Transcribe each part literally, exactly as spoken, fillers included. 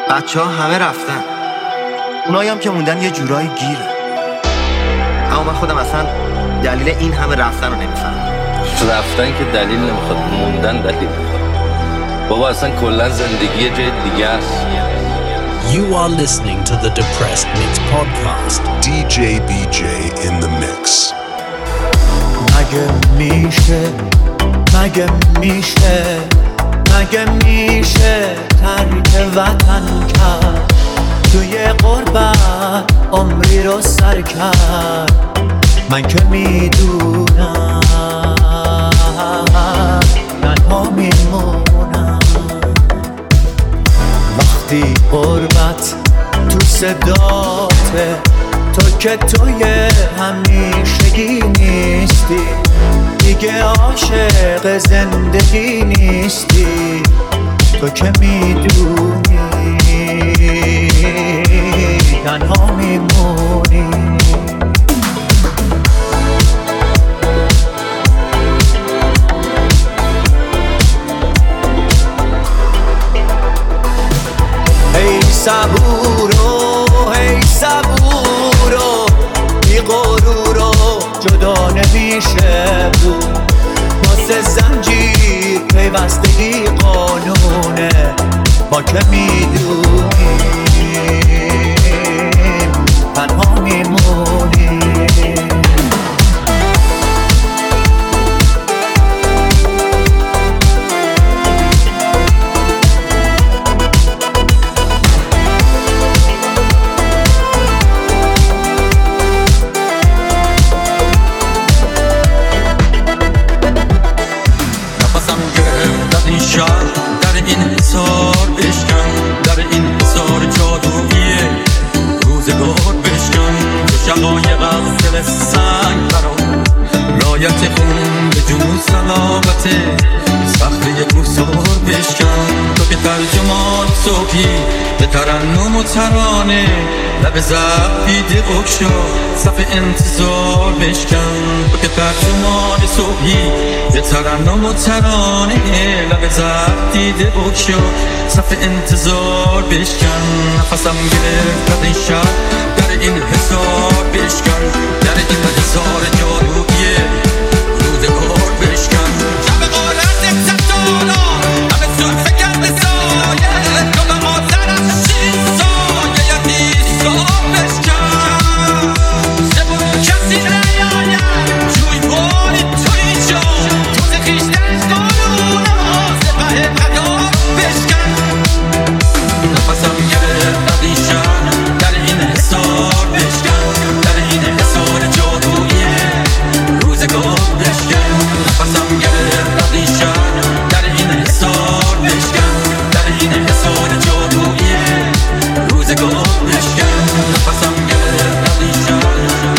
بچه ها همه رفتن، اونایی هم که موندن یه جورایی گیره. اما من خودم اصلا دلیل این همه رفتن رو نمیفهمم. رفتن که دلیل نمیخواد، موندن دلیل میخواد. بابا اصلا کلا زندگی یه جای دیگه است. You are listening to the Depressed Mix podcast. دی جی بی جی in the mix. مگه میشه مگه میشه مگه میشه ترک وطن کرد، توی غربت عمری رو سر کرد. من که میدونم تنها میمونم وقتی غربت تو صداته، تو که توی همیشگی نیستی، دیگه عاشق زندگی نیستی. تو که میدونی تنها میمونی. ای صبورو ای صبورو، بی غرورو جدا نمیشه بود. واسه زنجیر پیوستگی قانونه، ما که میدونیم تنها میمونیم. در این حصار بشکن، در این حصار جادویی روزگار بشکن. تو شقایق از دل سنگ برام رایت خون به جون سلامت صخره کوسار بشکن. تو که ترجمان صبحی به ترنم و ترانه، لب زب دیده بکشا صف انتظار بشکن. تو که ترجمان صبحی به ترنم و ترانه، لب زب دیده بکشا صف انتظار بشکن. نفسم گرفت در این شب، در این حصار بشکن، در این حصار جادویی روزگار بشکن. شب غارت ستارا همه سرفه کرده سایه، تو به مادر از شین سایه یدی سار بشکن. سبرو کسی نیاید جوی باری توی جا، توز خیشتن قانونا سپه قدار بشکن. نفسم گرفت در این شب، در این حصار بشکن، در این حصار جادویی روزگار بشکن. نفسم گرفت در این شب، در این حصار بشکن، در این حصار جادویی روزگار بشکن. نفسم گرفت در این شب،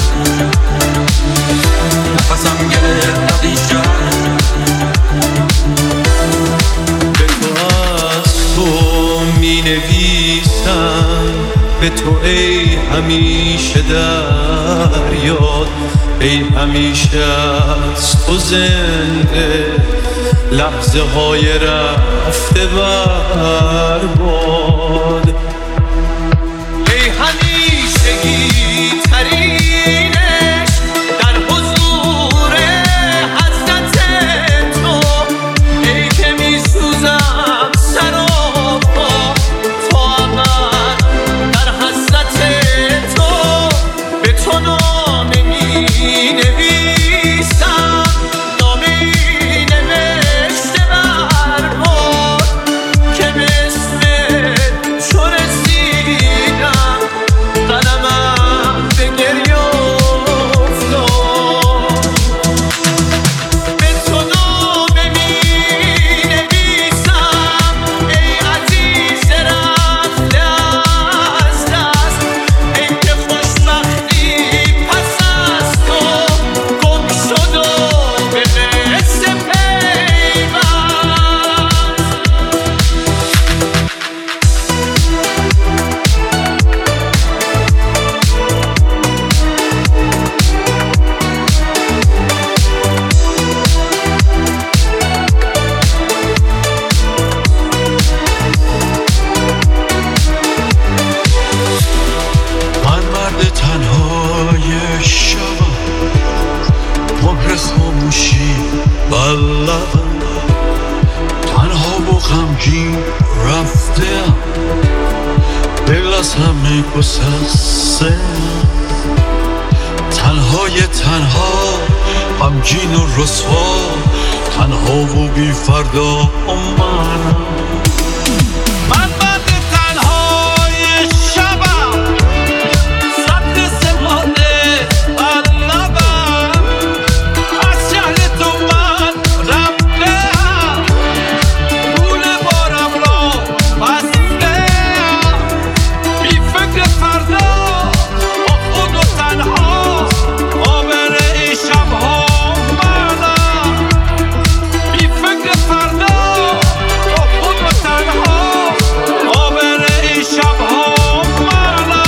نفسم گرفت در این شب. به تو از تو می نویسم، به تو ای همیشه در یاد، ای همیشه از تو زنده لحظه های رفته برباد. ای همیشگی ترینش در حضور حضرت تو، ای که می سوزم سراپا تو عمل در حضرت تو. به تو نامه می نویسم، نامه ای نوشته برباد که به اسم چون غمگین رفتم، دل از همه گسسته، تنهای تنها غمگین و رسوا، تنها و بی فردا منم. من بعد تنهای شبم، سبت سمانه قلبم، از شهر تو من رفتم، پول بارم را بستم، بی فکر فردا با خود و تنها، آبر این شبها منم، بی فکر فردا با خود و تنها، آبر این شبها منم.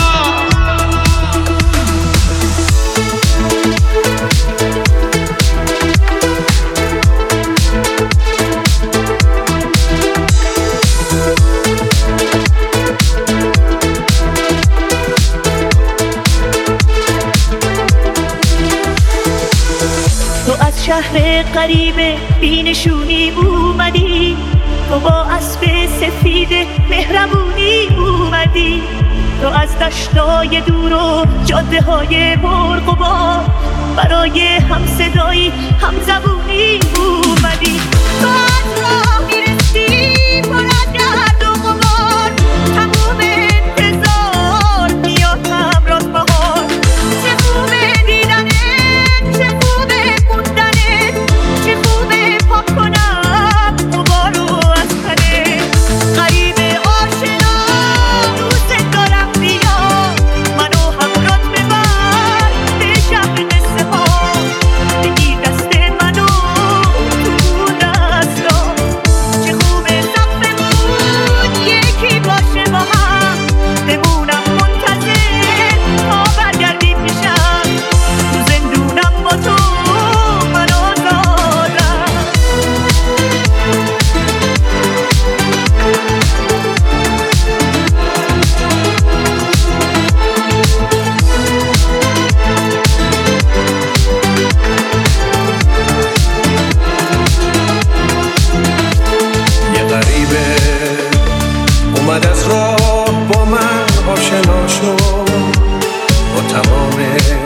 تو از شهر غریب بینشونی اومدی، تو با اسب سفید مهربونی اومدی، تو از دشتای دور و جاده های مرغ و بار برای هم صدایی هم زبونی اومدی. تو از راه میرسی پر از گرد و غبار، تموم انتظار میاد همراز بهار. چه خوبه دیدنت، چه خوبه موندنت، چه خوبه پاک کنم غبارو از تنت. غریب آشنا دوست دارم بیا، منو همراهت ببر به شهر قصه ها، بگیر دست منو تو دستا. چه خوبه صفمون یکی باشه با هم، بمونم منتظر تا برگردیم پیشم. تو زندونم با تو من آزادم. یه غریبه اومد از راه با من آشنا شد، با تمام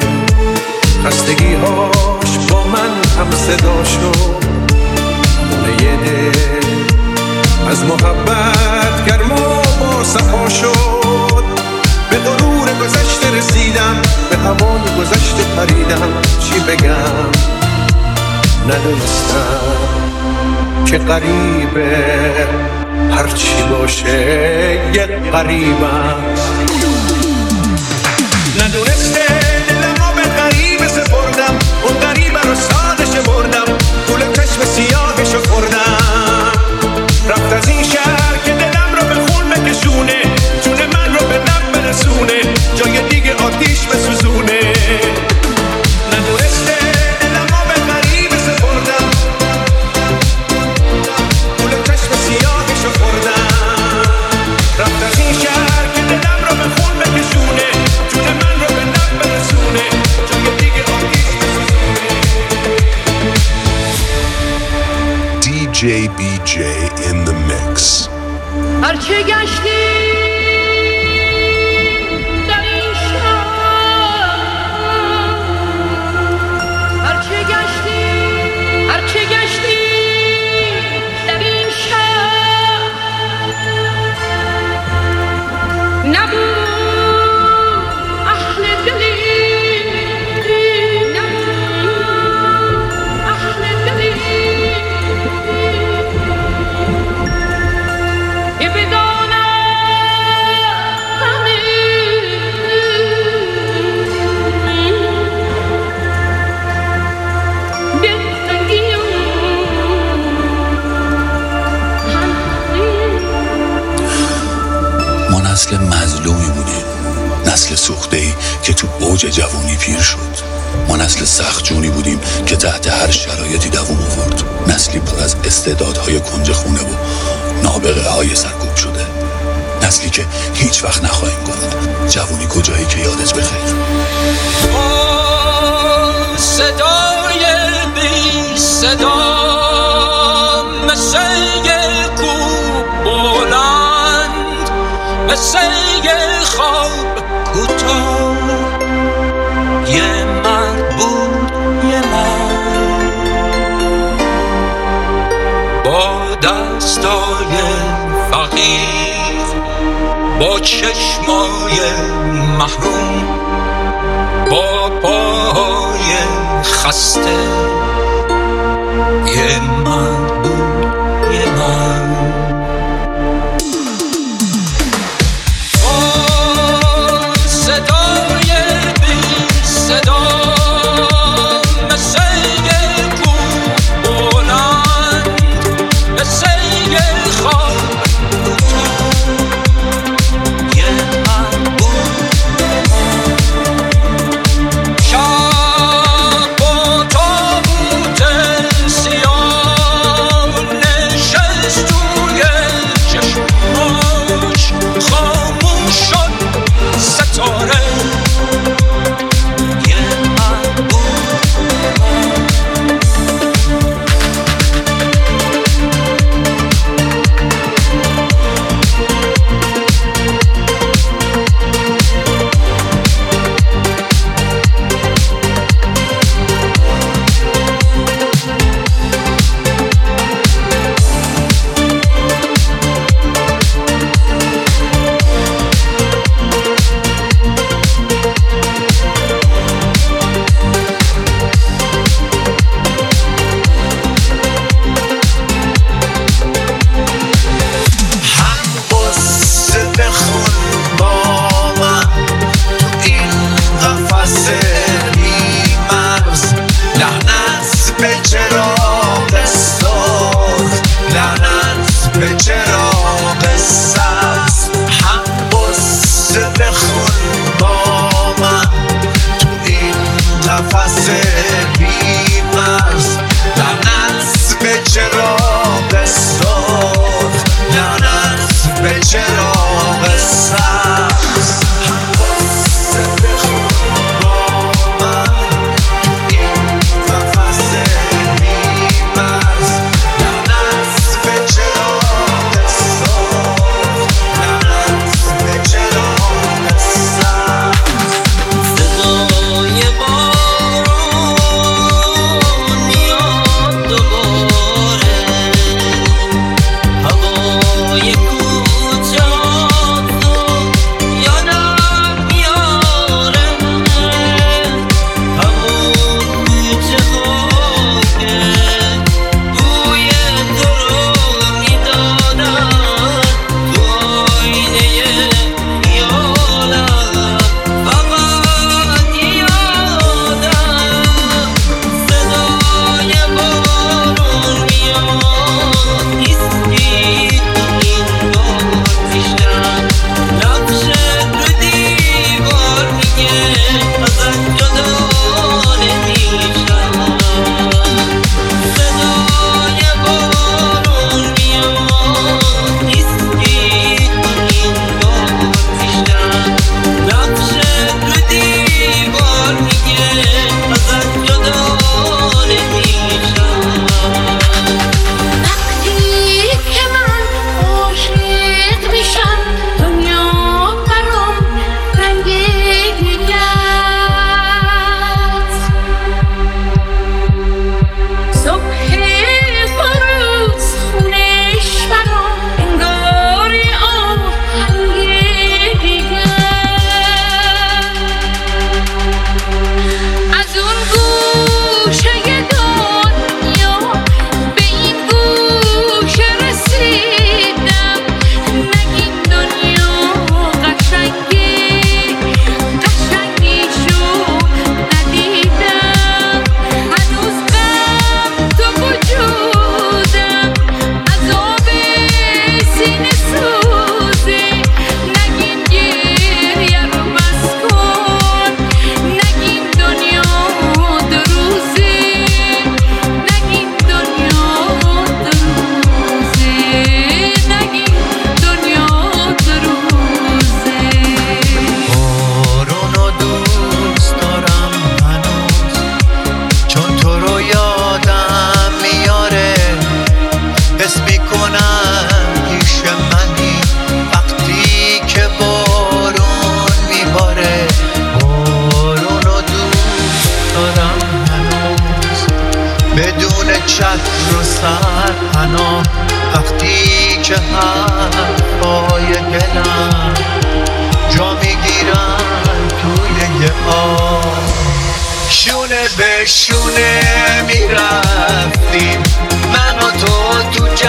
خستگی‌هاش با من هم صدا شد. خونه یه دل از محبت گرم و با صفا شد. به غرور گذشته رسیدم، به هوای گذشته پریدم. چی بگم ندونستم که غریبه هرچی باشه یه غریبم. ندونسته دلمو به غریبه سپردم، اون غریبه رو سادش بردم، پول چشم سیاهشو خوردم. رفت از این شهر که دلم رو به خون بکشونه، جون من رو به لب برسونه، جای دیگه آتیش بسوزونه. ندونسته دلمو به غریبه سپردم، پول چشم سیاهشو خوردم. رفت از این شهر که دلم رو به خون بکشونه، جون من رو به لب برسونه، جای دیگه آتیش بسوزونه. D J B J in the mix. هرچه گشتی در این شهر، هرچه گشتی هرچه گشتی در این شهر، نبود اهل دلی، نبود اهل دلی که بدانم همه دلتنگی و ما نسل مظلومی بودیم، نسل سوخته‌ای که تو اوج جوانی پیر شد. ما نسل سختجونی بودیم که تحت هر شرایطی دوام آورد. نسلی پر از استعدادهای کنج خونه و نابغه های سرکوب شده. نسلی که هیچ وقت نخواهیم گفت جوانی کجایی که یادت بخیر. صدای بی صدا مثل یک کوه دستای فقیر با چشمای محروم با پاهای خسته یه من بود یه من با صدای بی صدا مثل یه کوه بلند مثل یه خواب یه من بود شب با تابوت سیاه نشست توی چشماش خاموش شد ستاره یه من بود بدون چتر و سرپناه وقتی که حرفای دلم جا میگیرن توی یه آب، شونه به شونه میرفتیم من و تو تو